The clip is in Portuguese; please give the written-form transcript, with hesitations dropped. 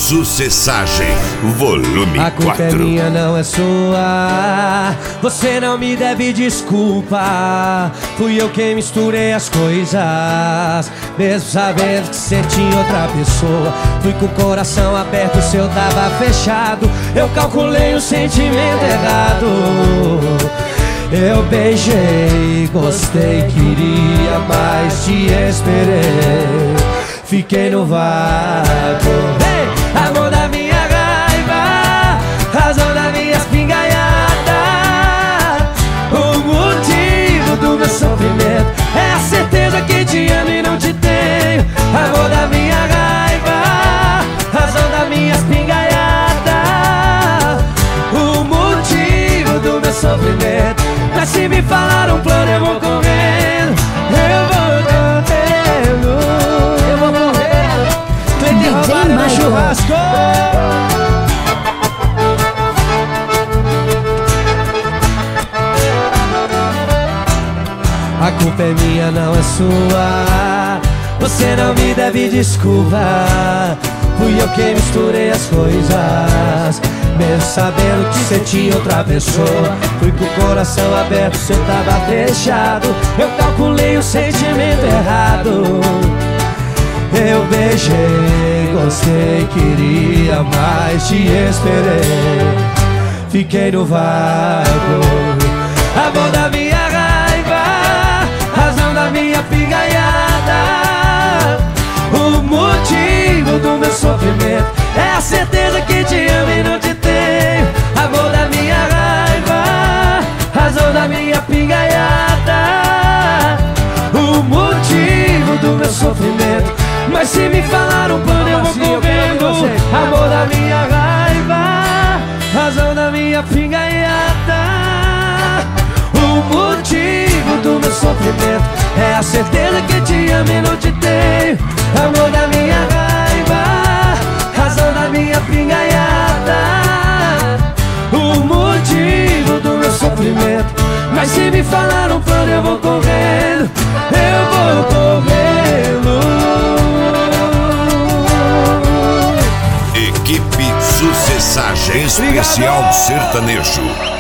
Sucessagem, volume 4. A culpa é minha, não é sua. Você não me deve desculpa. Fui eu quem misturei as coisas, mesmo sabendo que você tinha outra pessoa. Fui com o coração aberto, o seu tava fechado. Eu calculei o sentimento errado. Eu beijei, gostei, queria, mas te esperei. Fiquei no vácuo. Hey! Amor da minha raiva, razão da minha espingaiada, o motivo do meu sofrimento é a certeza que te amo e não te tenho. Amor da minha raiva, razão da minha espingaiada, o motivo do meu sofrimento. Mas se me falar um plano eu vou correndo, eu vou correndo, eu vou correndo. Cleiton Romário no churrasco. A culpa é minha, não é sua. Você não me deve desculpa. Fui eu quem misturei as coisas, mesmo sabendo que você tinha outra pessoa. Fui com o coração aberto, você tava fechado. Eu calculei o sentimento errado. Eu beijei, gostei, queria, mas te esperei. Fiquei no vácuo. Amor da minha raiva, razão da minha pingaiada, o motivo do meu sofrimento é a certeza que te amo e não te tenho. Amor da minha raiva, razão da minha pingaiada, o motivo do meu sofrimento. Mas se me falar um plano eu vou correndo. Amor da minha raiva, razão da minha pingaiada, o motivo do meu sofrimento é a certeza que te amo e não te tenho. Amor da minha raiva, razão da minha pingaiada, o motivo do meu sofrimento. Mas se me falar um plano eu vou correndo, eu vou correndo. Equipe Sucessagem Especial Sertanejo.